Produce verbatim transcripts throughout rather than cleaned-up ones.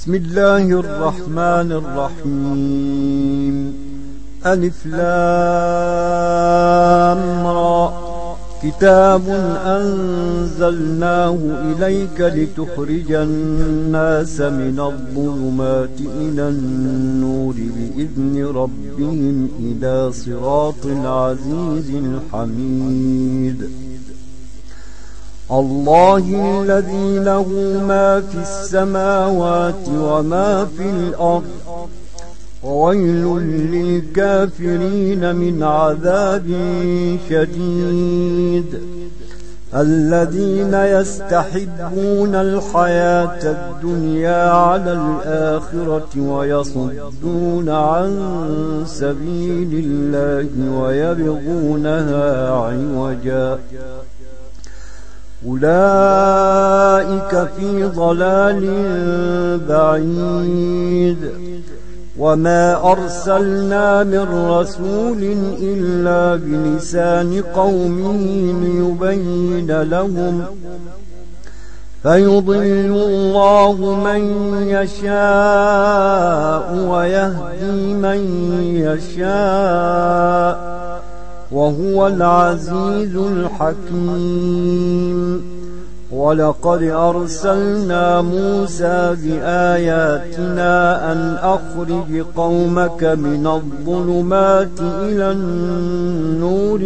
بسم الله الرحمن الرحيم. ألف لام را. كتاب أنزلناه إليك لتخرج الناس من الظلمات إلى النور بإذن ربهم إلى صراط العزيز الحميد. الله الذي له ما في السماوات وما في الأرض، وويل للكافرين من عذاب شديد. الذين يستحبون الحياة الدنيا على الآخرة ويصدون عن سبيل الله ويبغونها عوجا، أولئك في ضلال بعيد. وما أرسلنا من رسول إلا بلسان قومه ليبين لهم، فيضل الله من يشاء ويهدي من يشاء، وهو العزيز الحكيم. ولقد أرسلنا موسى بآياتنا أن أخرج قومك من الظلمات إلى النور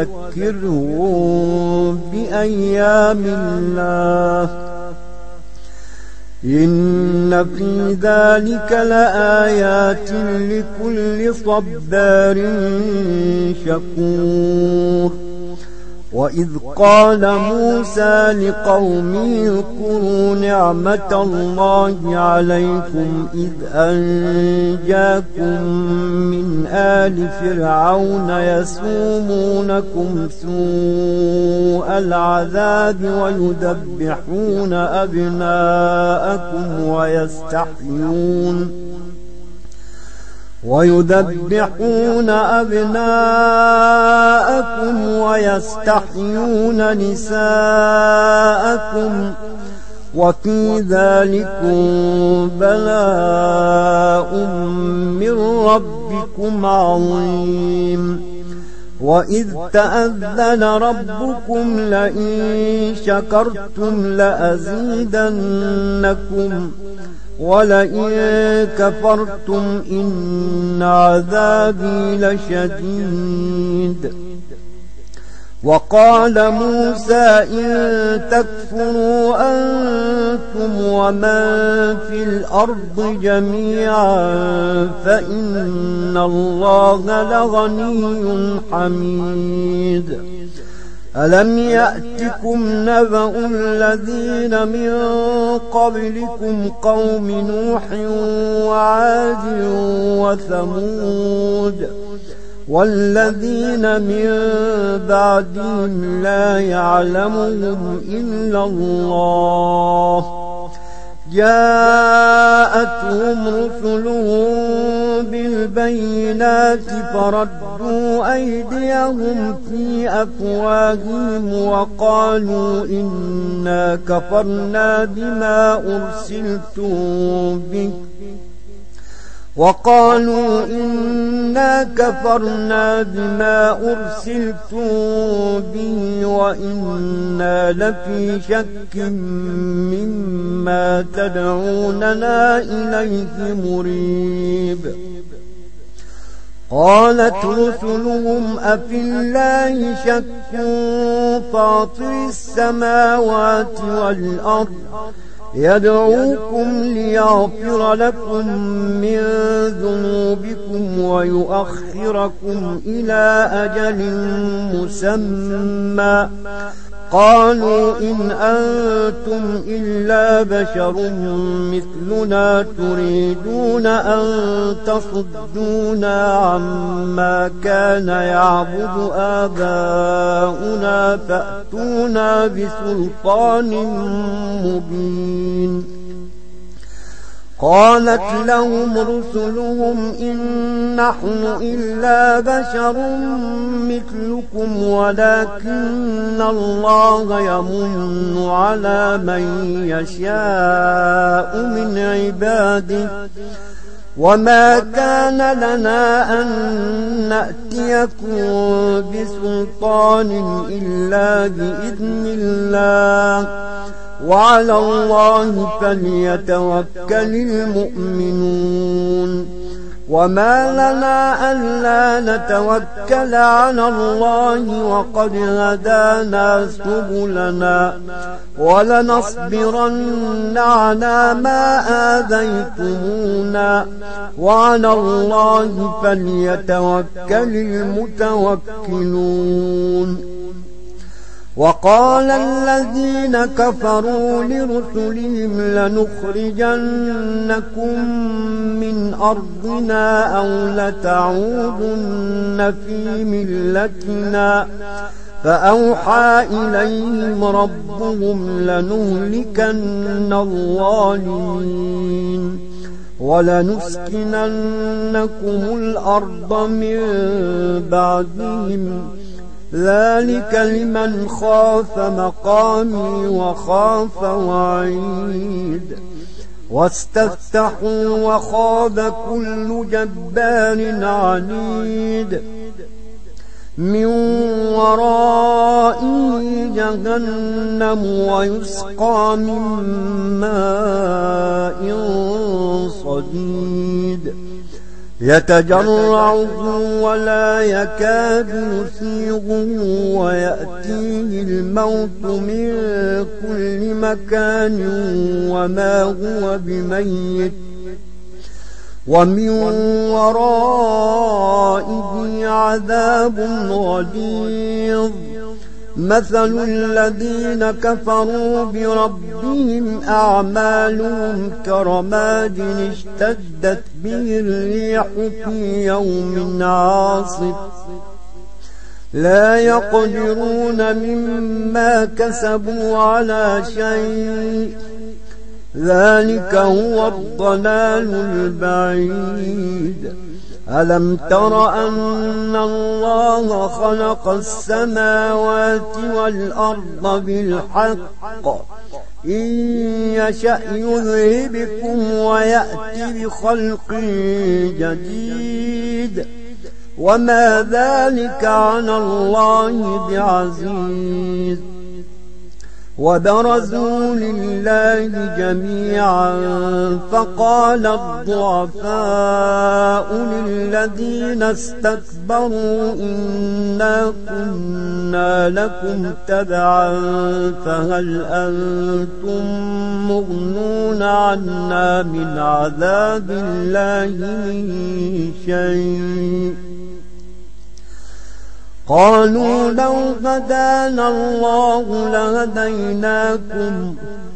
وذكرهم بأيام الله، إن في ذلك لآيات لكل صبار شكور. وإذ قال موسى لقومه اذكروا نعمة الله عليكم إذ أنجاكم من آل فرعون يسومونكم سوء العذاب ويذبحون أبناءكم ويستحيون ويذبحون أبناءكم ويستحيون نساءكم، وفي ذلكم بلاء من ربكم عظيم. وإذ تأذن ربكم لئن شكرتم لأزيدنكم ولئن كفرتم إن عذابي لشديد. وقال موسى إن تكفروا أنتم ومن في الأرض جميعا فإن الله لغني حميد. ألم يأتكم نبأ الذين من قبلكم قوم نوح وعاد وثمود والذين من بعدهم لا يعلمهم إلا الله، جاءتهم رسلهم بالبينات فردوا أيديهم في أفواههم وقالوا إنا كفرنا بما أرسلتم به وقالوا إنا كفرنا بما أرسلتم به وإنا لفي شك مما تدعوننا إليه مريب. قالت رسلهم أفي الله شك فاطر السماوات والأرض يدعوكم ليغفر لكم من ذنوبكم ويؤخركم إلى أجل مسمى، قالوا إن أنتم إلا بشر مثلنا تريدون أن تصدونا عما كان يعبد آباؤنا فأتونا بسلطان مبين. قالت لهم رسلهم إن نحن إلا بشر مثلكم ولكن الله يمن على من يشاء من عباده وما كان لنا أن نأتيكم بسلطان إلا بإذن الله وعلى الله فليتوكل المؤمنون وما لنا ألا نتوكل على الله وقد هدانا سبلنا ولنصبرن على ما آذيتمونا وعلى الله فليتوكل المتوكلون وقال الذين كفروا لرسلهم لنخرجنكم من أرضنا أو لتعودن في ملتنا فأوحى إليهم ربهم لنهلكن الظالمين ولنسكننكم الأرض من بعدهم ذلك لمن خاف مقامي وخاف وعيد واستفتحوا وخاب كل جبار عنيد من ورائه جهنم ويسقى من ماء صديد يتجرعه ولا يكاد يسيغه ويأتيه الموت من كل مكان وما هو بميت ومن ورائه عذاب غليظ مثل الذين كفروا بربهم أعمالهم كرماد اشتدت به الريح في يوم عاصف لا يقدرون مما كسبوا على شيء ذلك هو الضلال البعيد ألم تر أن الله خلق السماوات والأرض بالحق إن يشأ يذهبكم ويأتي بخلق جديد وما ذلك على الله بعزيز وبرزوا لله جميعا فقال الضعفاء للذين استكبروا إنا كنا لكم تبعا فهل أنتم مغنون عنا من عذاب الله من شيء قالوا لو هدانا الله لهديناكم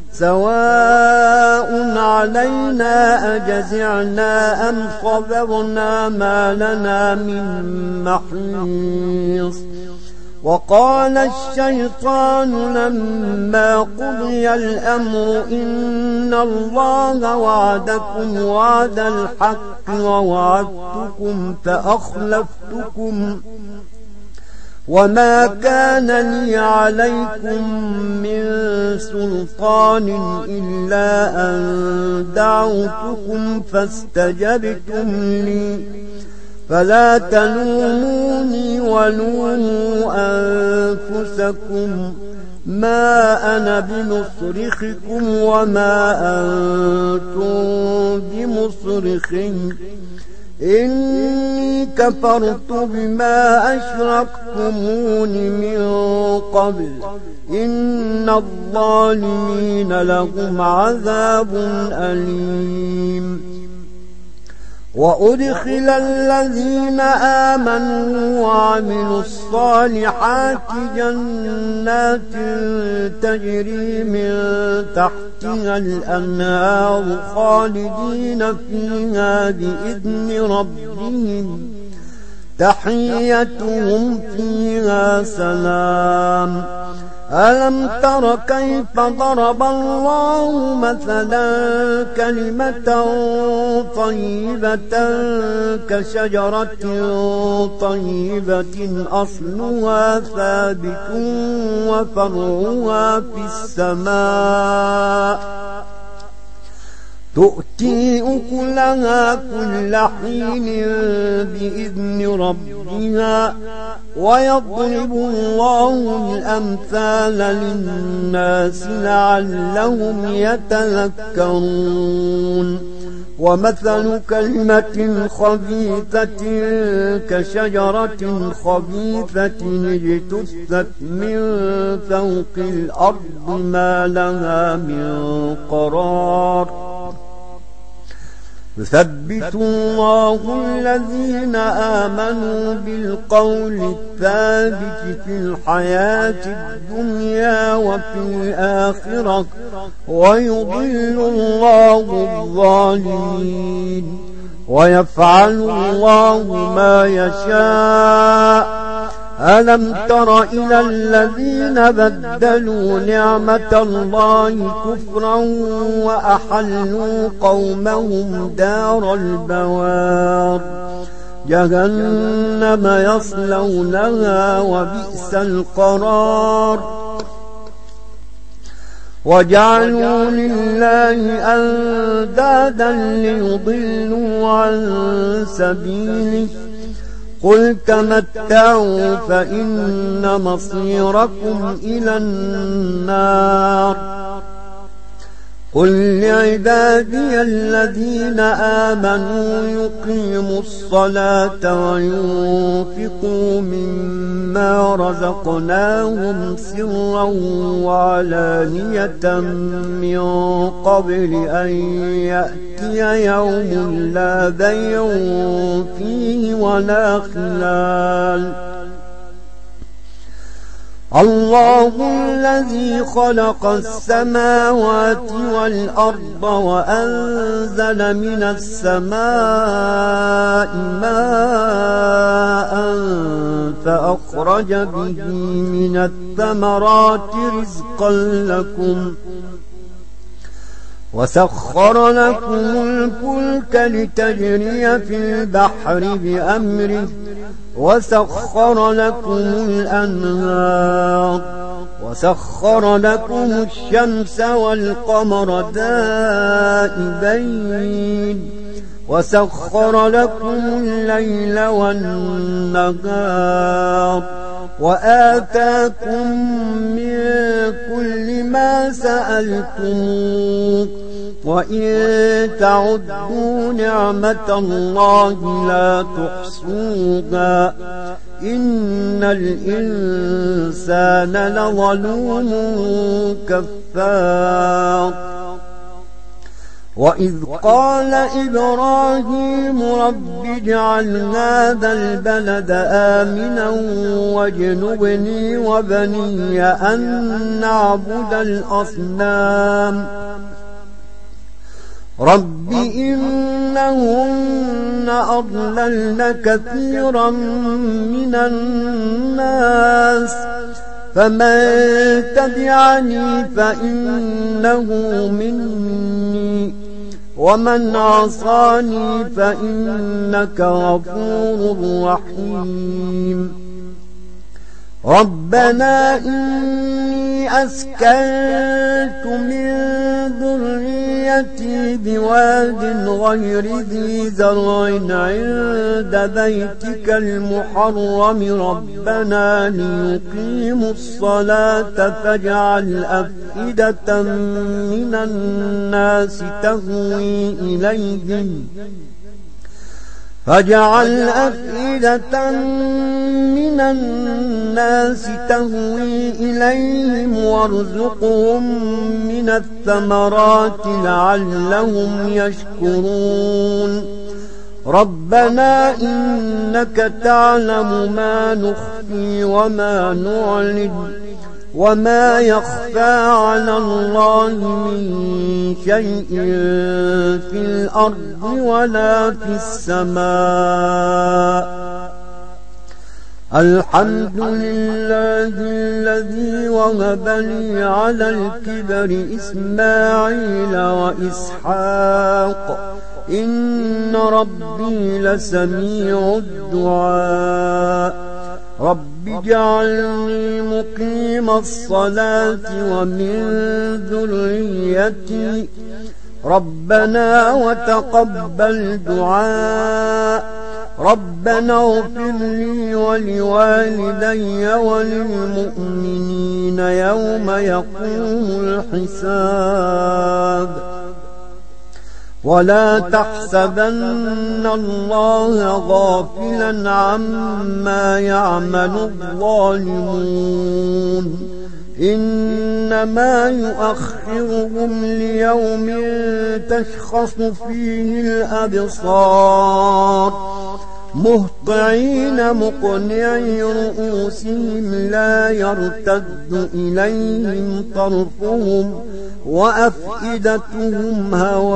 سواء علينا أجزعنا أم صبرنا ما لنا من محيص وقال الشيطان لما قضي الأمر إن الله وعدكم وعد الحق ووعدتكم فأخلفتكم وما كان لي عليكم من سلطان إلا أن دعوتكم فاستجبتم لي فلا تلوموني ولوموا أنفسكم ما أنا بمصرخكم وما أنتم بمصرخي إني كفرت بما أشركتمون من قبل إن الظالمين لهم عذاب أليم وأدخل الذين آمنوا وعملوا الصالحات جنات تجري من تحتها الأنهار خالدين فيها بإذن ربهم تحيتهم فيها سلام ألم تر كيف ضرب الله مثلا كلمة طيبة كشجرة طيبة أصلها ثابت وفرعها في السماء تؤتي أكلها كل حين بإذن ربها ويضرب الله الأمثال للناس لعلهم يتذكرون ومثل كلمة خبيثة كشجرة خبيثة اجتثت من فوق الأرض ما لها من قرار يثبت الله الذين آمنوا بالقول الثابت في الحياة الدنيا وفي الآخرة ويضل الله الظالمين ويفعل الله ما يشاء ألم تر إلى الذين بدلوا نعمة الله كفرا وأحلوا قومهم دار البوار جهنم يصلونها وبئس القرار وجعلوا لله أندادا ليضلوا عن سبيله قل تمتعوا فإن مصيركم إلى النار قل لعبادي الذين آمنوا يقيموا الصلاة وينفقوا مما رزقناهم سرا وعلانية من قبل أن يأتي يوم لا بيع فيه ولا خلال الله الذي خلق السماوات والأرض وأنزل من السماء ماء فأخرج به من الثمرات رزقا لكم وسخر لكم الفلك لتجري في البحر بأمره وسخر لكم الأنهار وسخر لكم الشمس والقمر دائبين وسخر لكم الليل والنهار وآتاكم من كل ما سألتموه وإن تعدوا نعمة الله لا تحصوها إن الإنسان لظلوم كفار وإذ قال إبراهيم رب اجعل هذا البلد آمنا واجنبني وبني أن نعبد الأصنام رب إنهن أضللن كثيرا من الناس فمن تبعني فإنه مني ومن عصاني فإنك غفور رحيم ربنا إني أسكنت من ذريتي بواد غير ذي زرع عند بيتك المحرم ربنا ليقيموا الصلاة فاجعل أفئدة من الناس تهوي إليهم فاجعل أفئدة من الناس تهوي إليهم وارزقهم من الثمرات لعلهم يشكرون ربنا إنك تعلم ما نخفي وما نعلن وما يخفى على الله من شيء في الأرض ولا في السماء الحمد لله الذي وهب لي على الكبر إسماعيل وإسحاق إن ربي لسميع الدعاء رب اجعلني مقيم الصلاة ومن ذريتي ربنا وتقبل دعاء ربنا اغفر لي ولوالدي وللمؤمنين يوم يقوم الحساب ولا تحسبن الله غافلا عما يعمل الظالمون إنما يؤخرهم ليوم تشخص فيه الأبصار مهطعين مقنعي رؤوسهم لا يرتد إليهم طرفهم وأفئدتهم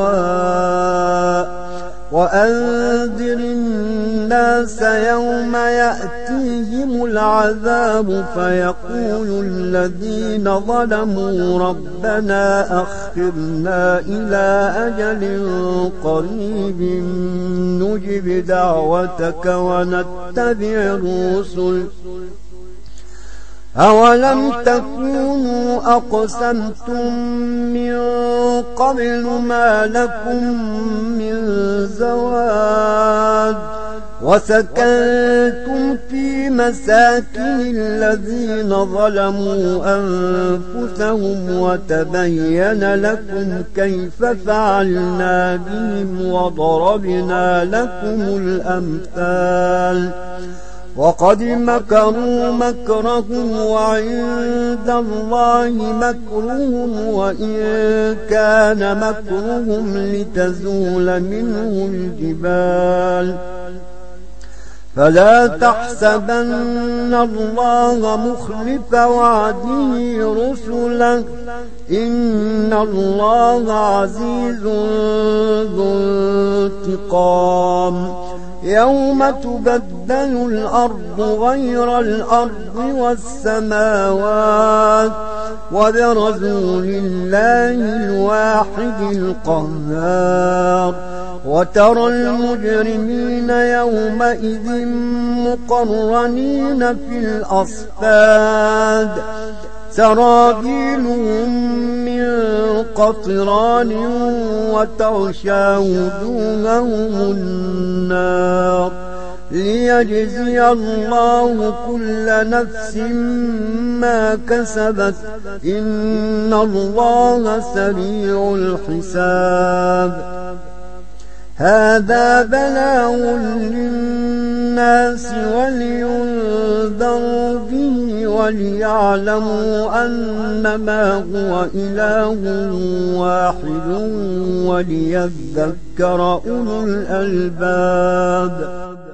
هواء وأنذر الناس يوم يأتيهم العذاب فيقول الذين ظلموا ربنا أخرنا إلى أجل قريب نجب دعوتك ونتبع الرسل أولم تكونوا أقسمتم من قبل ما لكم من زوال وسكنتم في مساكن الذين ظلموا أنفسهم وتبين لكم كيف فعلنا بهم وضربنا لكم الأمثال وقد مكروا مكرهم وعند الله مكرهم وإن كان مكرهم لتزول منه الجبال فلا تحسبن الله مخلف وعده رسله إن الله عزيز ذو انتقام يوم تبدل الأرض غير الأرض والسماوات وبرزوا لله الواحد القهار وترى المجرمين يومئذ مقرنين في الأصفاد سرابيلهم من قطران وتغشى وجوههم النار ليجزي الله كل نفس ما كسبت إن الله سريع الحساب هذا بلاغ للناس ولينذروا به وليعلموا أنما هو إله واحد وليذكر أولو الألباب.